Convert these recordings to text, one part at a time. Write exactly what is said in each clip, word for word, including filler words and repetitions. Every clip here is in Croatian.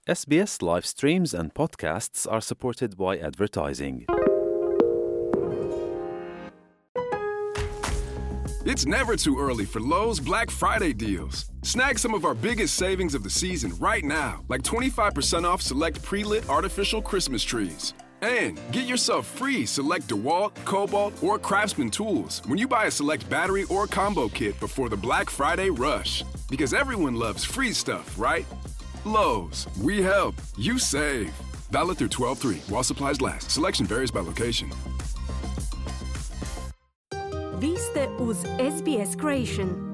S B S live streams and podcasts are supported by advertising. It's never too early for Lowe's Black Friday deals. Snag some of our biggest savings of the season right now, like twenty-five percent off select pre-lit artificial Christmas trees. And get yourself free select DeWalt, Cobalt, or Craftsman tools when you buy a select battery or combo kit before the Black Friday rush. Because everyone loves free stuff, right? Lowe's, we help, you save. Valid through twelve three while supplies last. Selection varies by location. Vi ste uz S B S Creation.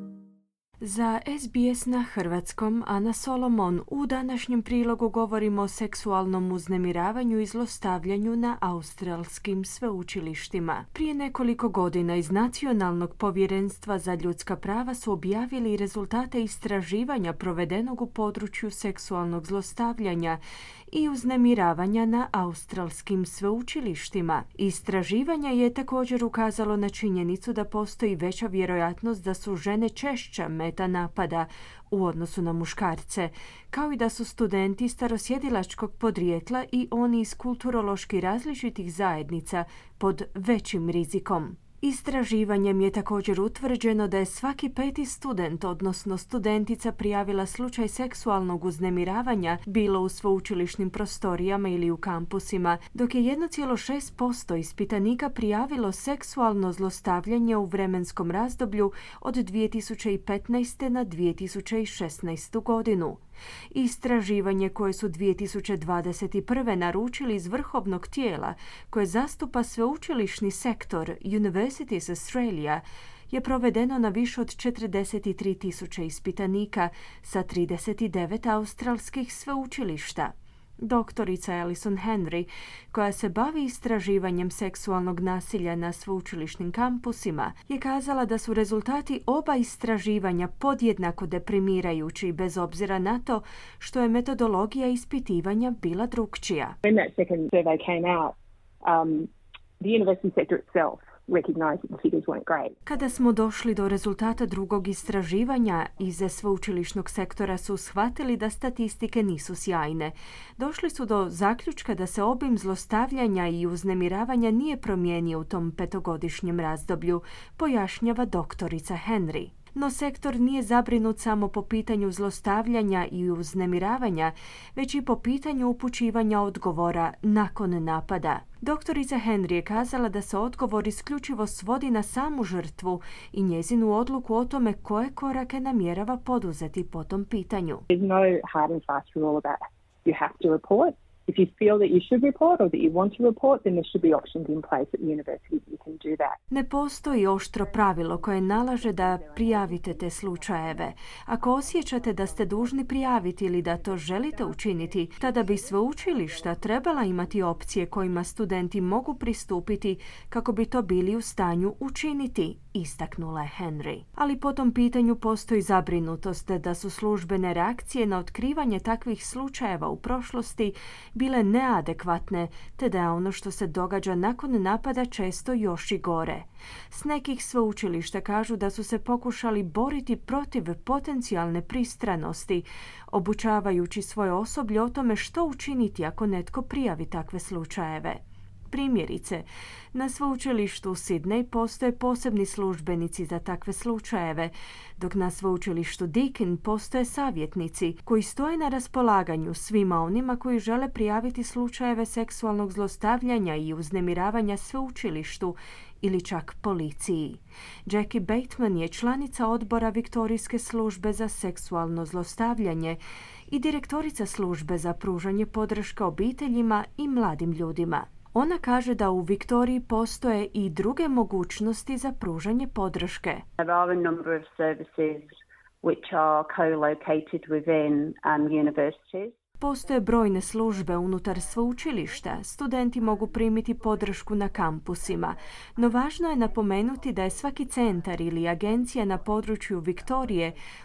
Za S B S na hrvatskom Ana Solomon u današnjem prilogu govorimo o seksualnom uznemiravanju i zlostavljanju na australskim sveučilištima. Prije nekoliko godina iz Nacionalnog povjerenstva za ljudska prava su objavili rezultate istraživanja provedenog u području seksualnog zlostavljanja i uznemiravanja na australskim sveučilištima. Istraživanje je također ukazalo na činjenicu da postoji veća vjerojatnost da su žene češća meta napada u odnosu na muškarce, kao i da su studenti starosjedilačkog podrijetla i oni iz kulturološki različitih zajednica pod većim rizikom. Istraživanjem je također utvrđeno da je svaki peti student, odnosno studentica, prijavila slučaj seksualnog uznemiravanja bilo u sveučilišnim prostorijama ili u kampusima, dok je jedan zarez šest posto ispitanika prijavilo seksualno zlostavljanje u vremenskom razdoblju od dvije tisuće petnaeste na dvije tisuće šesnaestu godinu. Istraživanje koje su dvije tisuće dvadeset prve naručili iz vrhovnog tijela koje zastupa sveučilišni sektor Universities Australia je provedeno na više od četrdeset tri tisuće ispitanika sa trideset devet australskih sveučilišta. Doktorica Alison Henry, koja se bavi istraživanjem seksualnog nasilja na sveučilišnim kampusima, je kazala da su rezultati oba istraživanja podjednako deprimirajući bez obzira na to što je metodologija ispitivanja bila drukčija. When that second survey came out, um, the university sector itself recognized that the figures weren't great. Kada smo došli do rezultata drugog istraživanja, iz sveučilišnog sektora su shvatili da statistike nisu sjajne. Došli su do zaključka da se obim zlostavljanja i uznemiravanja nije promijenio u tom petogodišnjem razdoblju, pojašnjava doktorica Henry. No sektor nije zabrinut samo po pitanju zlostavljanja i uznemiravanja, već i po pitanju upućivanja odgovora nakon napada. Doktorica Henry je kazala da se odgovor isključivo svodi na samu žrtvu i njezinu odluku o tome koje korake namjerava poduzeti po tom pitanju. There's no hard and fast rule about you have to report. If you feel that you should report or that you want to report, then there should be options in place at the university that you can do that. Ne postoji oštro pravilo koje nalaže da prijavite te slučajeve. Ako osjećate da ste dužni prijaviti ili da to želite učiniti, tada bi sveučilišta trebala imati opcije kojima studenti mogu pristupiti kako bi to bili u stanju učiniti, istaknula je Henry. Ali po tom pitanju postoji zabrinutost da su službene reakcije na otkrivanje takvih slučajeva u prošlosti bile neadekvatne, te da je ono što se događa nakon napada često još i gore. S nekih sveučilišta kažu da su se pokušali boriti protiv potencijalne pristranosti, obučavajući svoje osoblje o tome što učiniti ako netko prijavi takve slučajeve. Primjerice, na sveučilištu u Sydney postoje posebni službenici za takve slučajeve, dok na sveučilištu Deakin postoje savjetnici koji stoje na raspolaganju svima onima koji žele prijaviti slučajeve seksualnog zlostavljanja i uznemiravanja sveučilištu ili čak policiji. Jackie Bateman je članica odbora Viktorijske službe za seksualno zlostavljanje i direktorica službe za pružanje podrške obiteljima i mladim ljudima. Ona kaže da u Viktoriji postoje i druge mogućnosti za pružanje podrške. There are a number of services which are co-located within um, universities. Postoje brojne službe unutar sveučilišta. Studenti mogu primiti podršku na kampusima, no važno je napomenuti da je svaki centar ili agencija na području Viktorije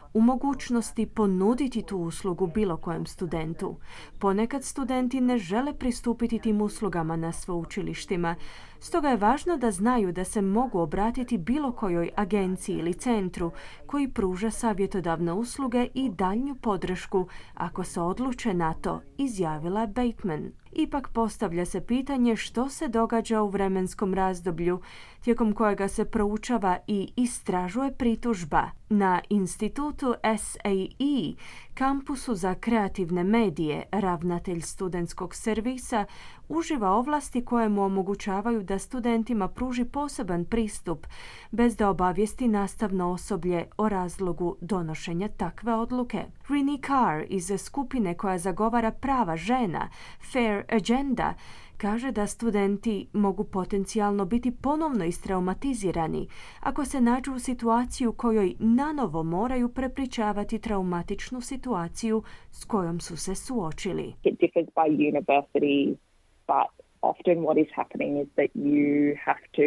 u mogućnosti ponuditi tu uslugu bilo kojem studentu. Ponekad studenti ne žele pristupiti tim uslugama na sveučilištima, stoga je važno da znaju da se mogu obratiti bilo kojoj agenciji ili centru koji pruža savjetodavne usluge i daljnju podršku ako se odluče na to, izjavila Bateman. Ipak postavlja se pitanje što se događa u vremenskom razdoblju tijekom kojega se proučava i istražuje pritužba. Na institutu S A E, kampusu za kreativne medije, ravnatelj studentskog servisa uživa ovlasti koje mu omogućavaju da studentima pruži poseban pristup bez da obavijesti nastavno osoblje o razlogu donošenja takve odluke. Renee Carr iz skupine koja zagovara prava žena, Fair Agenda, kaže da studenti mogu potencijalno biti ponovno istraumatizirani ako se nađu u situaciji u kojoj nanovo moraju prepričavati traumatičnu situaciju s kojom su se suočili. It differs by university, but often what is happening is that you have to,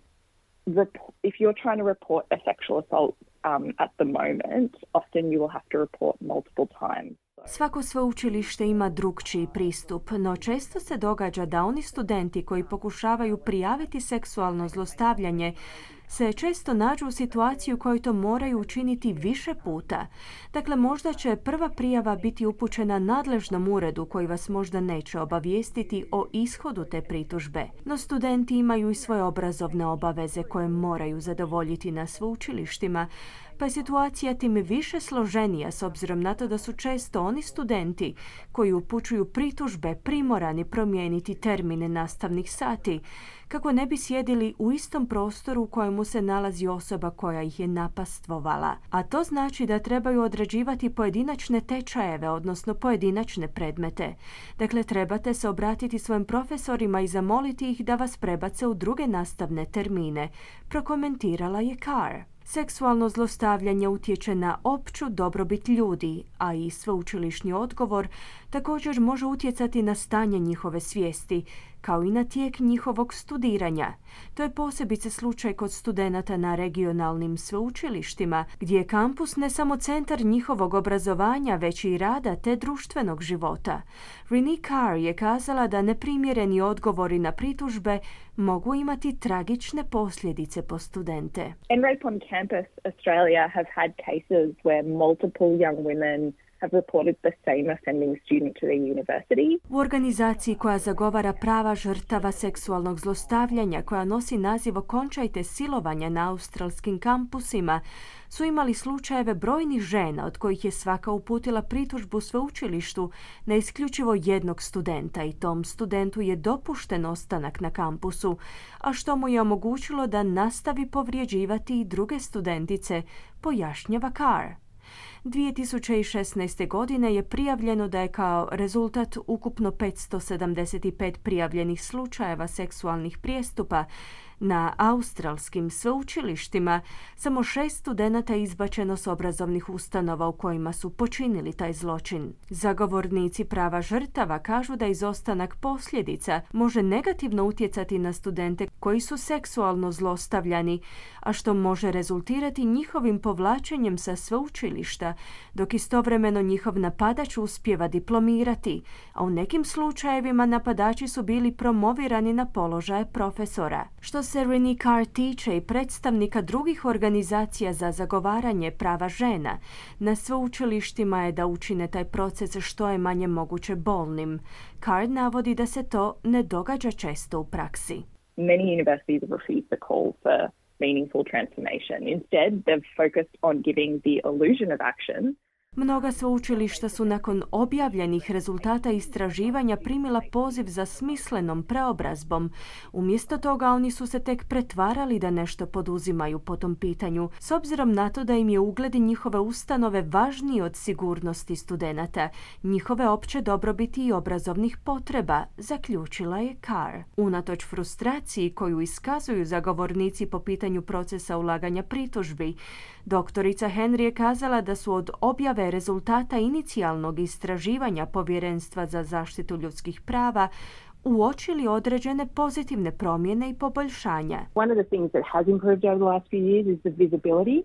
rep- if you're trying to report a sexual assault um, at the moment, often you will have to report multiple times. Svako sveučilište ima drukčiji pristup, no često se događa da oni studenti koji pokušavaju prijaviti seksualno zlostavljanje se često nađu u situaciji u kojoj to moraju učiniti više puta. Dakle, možda će prva prijava biti upućena nadležnom uredu koji vas možda neće obavijestiti o ishodu te pritužbe. No studenti imaju i svoje obrazovne obaveze koje moraju zadovoljiti na sveučilištima, pa je situacija tim više složenija s obzirom na to da su često oni studenti koji upućuju pritužbe primorani promijeniti termine nastavnih sati kako ne bi sjedili u istom prostoru u kojemu se nalazi osoba koja ih je napastvovala. A to znači da trebaju odrađivati pojedinačne tečajeve, odnosno pojedinačne predmete. Dakle, trebate se obratiti svojim profesorima i zamoliti ih da vas prebace u druge nastavne termine, prokomentirala je Carr. Seksualno zlostavljanje utječe na opću dobrobit ljudi, a i sveučilišni odgovor također može utjecati na stanje njihove svijesti, kao i na tijek njihovog studiranja. To je posebice slučaj kod studenata na regionalnim sveučilištima, gdje je kampus ne samo centar njihovog obrazovanja, već i rada te društvenog života. Renee Carr je kazala da neprimjereni odgovori na pritužbe mogu imati tragične posljedice po studente. And Rape on Campus Australia have had cases where multiple young women have reported the same offending student to the university. U organizaciji koja zagovara prava žrtava seksualnog zlostavljanja, koja nosi naziv Okončajte silovanja na australskim kampusima, su imali slučajeve brojnih žena od kojih je svaka uputila pritužbu sveučilištu na isključivo jednog studenta i tom studentu je dopušten ostanak na kampusu, a što mu je omogućilo da nastavi povrijeđivati i druge studentice, pojašnjava Carr. dvije tisuće šesnaeste. godine je prijavljeno da je kao rezultat ukupno petsto sedamdeset pet prijavljenih slučajeva seksualnih prijestupa na australskim sveučilištima, samo šest studenata izbačeno s obrazovnih ustanova u kojima su počinili taj zločin. Zagovornici prava žrtava kažu da izostanak posljedica može negativno utjecati na studente koji su seksualno zlostavljani, a što može rezultirati njihovim povlačenjem sa sveučilišta, dok istovremeno njihov napadač uspijeva diplomirati, a u nekim slučajevima napadači su bili promovirani na položaje profesora. Što se Renee Carr tiče i predstavnika drugih organizacija za zagovaranje prava žena, na sveučilištima je da učine taj proces što je manje moguće bolnim. Carr navodi da se to ne događa često u praksi. Many universities have refused the call for meaningful transformation. Instead, they've focused on giving the illusion of action. Mnoga sveučilišta su nakon objavljenih rezultata istraživanja primila poziv za smislenom preobrazbom. Umjesto toga oni su se tek pretvarali da nešto poduzimaju po tom pitanju, s obzirom na to da im je ugled njihove ustanove važniji od sigurnosti studenata, njihove opće dobrobiti i obrazovnih potreba, zaključila je Carr. Unatoč frustraciji koju iskazuju zagovornici po pitanju procesa ulaganja pritužbi, doktorica Henry je kazala da su od objave rezultata inicijalnog istraživanja Povjerenstva za zaštitu ljudskih prava uočili određene pozitivne promjene i poboljšanja. One of the things that has improved over the last few years is the visibility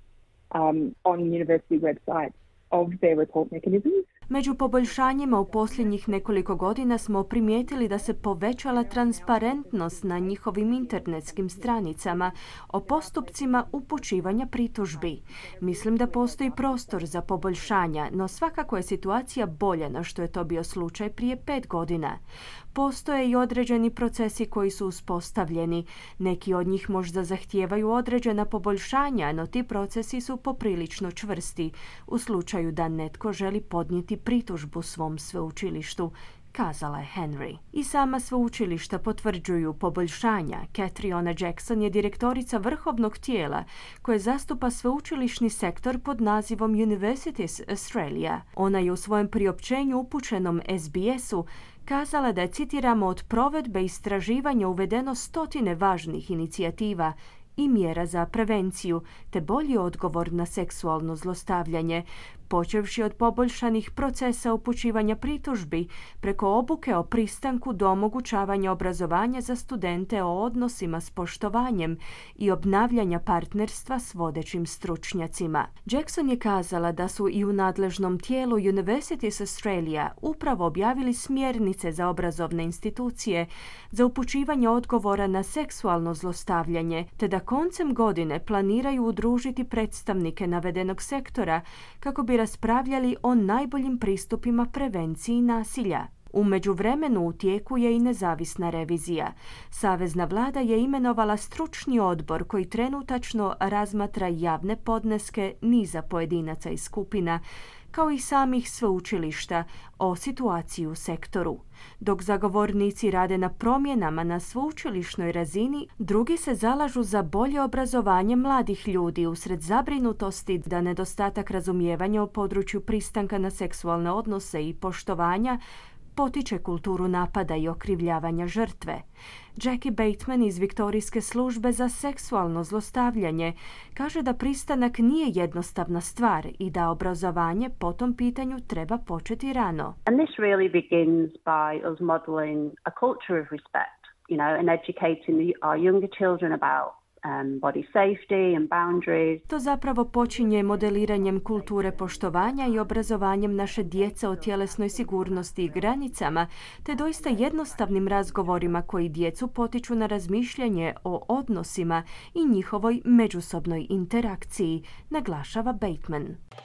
um, on university websites of their report mechanisms. Među poboljšanjima u posljednjih nekoliko godina smo primijetili da se povećala transparentnost na njihovim internetskim stranicama o postupcima upućivanja pritužbi. Mislim da postoji prostor za poboljšanja, no svakako je situacija bolja na što je to bio slučaj prije pet godina. Postoje i određeni procesi koji su uspostavljeni. Neki od njih možda zahtijevaju određena poboljšanja, no ti procesi su poprilično čvrsti u slučaju da netko želi podnijeti pritužbu svom sveučilištu, kazala je Henry. I sama sveučilišta potvrđuju poboljšanja. Catriona Jackson je direktorica vrhovnog tijela koje zastupa sveučilišni sektor pod nazivom Universities Australia. Ona je u svojem priopćenju upućenom S B S-u kazala da je, citiramo, od provedbe istraživanja uvedeno stotine važnih inicijativa i mjera za prevenciju, te bolji odgovor na seksualno zlostavljanje, počevši od poboljšanih procesa upućivanja pritužbi, preko obuke o pristanku do omogućavanja obrazovanja za studente o odnosima s poštovanjem i obnavljanja partnerstva s vodećim stručnjacima. Jackson je kazala da su i u nadležnom tijelu Universities Australia upravo objavili smjernice za obrazovne institucije za upućivanje odgovora na seksualno zlostavljanje, te da koncem godine planiraju udružiti predstavnike navedenog sektora kako bi raspravljali o najboljim pristupima prevenciji nasilja. U međuvremenu u tijeku je i nezavisna revizija. Savezna vlada je imenovala stručni odbor koji trenutačno razmatra javne podneske niza pojedinaca i skupina, kao i samih sveučilišta, o situaciji u sektoru. Dok zagovornici rade na promjenama na sveučilišnoj razini, drugi se zalažu za bolje obrazovanje mladih ljudi usred zabrinutosti da nedostatak razumijevanja u području pristanka na seksualne odnose i poštovanja potiče kulturu napada i okrivljavanja žrtve. Jackie Bateman iz Viktorijske službe za seksualno zlostavljanje kaže da pristanak nije jednostavna stvar i da obrazovanje po tom pitanju treba početi rano. And this really begins by us modeling a culture of respect, you know, and educating our younger children about Um, body safety and boundaries. To zapravo počinje modeliranjem kulture poštovanja i obrazovanjem naše djece o tjelesnoj sigurnosti i granicama, te doista jednostavnim razgovorima koji djecu potiču na razmišljanje o odnosima i njihovoj međusobnoj interakciji, naglašava Bateman.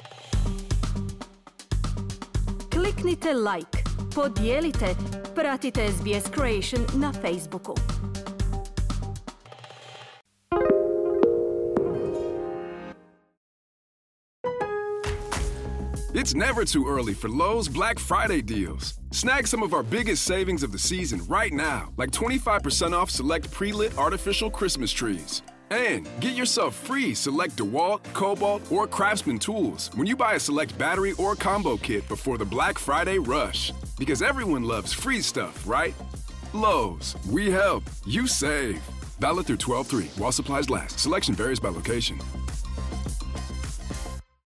Kliknite like, podijelite, pratite S B S Creation na Facebooku. It's never too early for Lowe's Black Friday deals. Snag some of our biggest savings of the season right now, like twenty-five percent off select pre-lit artificial Christmas trees. And get yourself free select DeWalt, Cobalt, or Craftsman tools when you buy a select battery or combo kit before the Black Friday rush. Because everyone loves free stuff, right? Lowe's, we help, you save. Valid through twelve three while supplies last. Selection varies by location.